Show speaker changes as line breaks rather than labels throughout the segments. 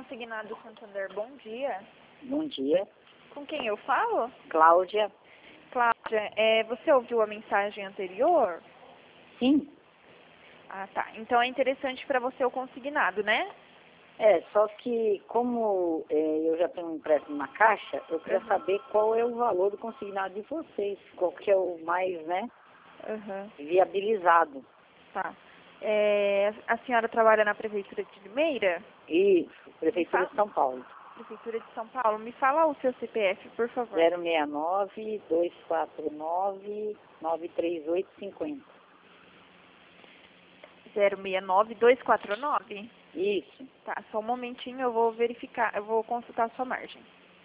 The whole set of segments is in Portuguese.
Consignado Santander, bom dia.
Bom dia.
Com quem eu falo?
Cláudia.
Cláudia, você ouviu a mensagem anterior?
Sim.
Ah, tá. Então é interessante para você o consignado, né?
Só que como eu já tenho um empréstimo na Caixa, eu queria saber qual é o valor do consignado de vocês, qual que é o mais, viabilizado.
Tá. A senhora trabalha na Prefeitura de Limeira?
Isso, Prefeitura de São Paulo.
Prefeitura de São Paulo. Me fala o seu CPF, por favor.
069-249-93850.
069-249?
Isso.
Tá, só um momentinho, eu vou verificar, eu vou consultar a sua margem.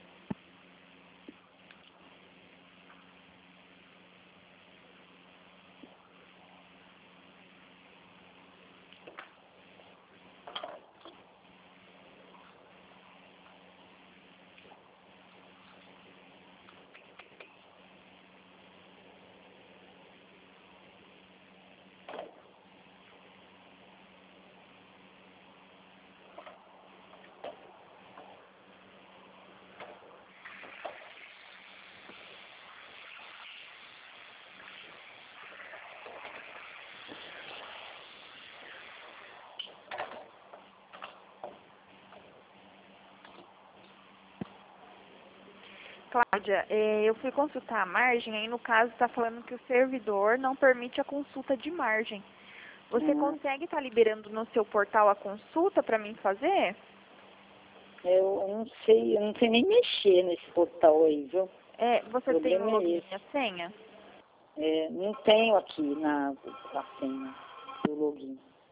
Cláudia, eu fui consultar a margem, aí no caso está falando que o servidor não permite a consulta de margem. Você consegue estar liberando no seu portal a consulta para mim fazer?
Eu não sei nem mexer nesse portal aí, viu?
Você tem o login e a senha?
Não tenho aqui a senha do login.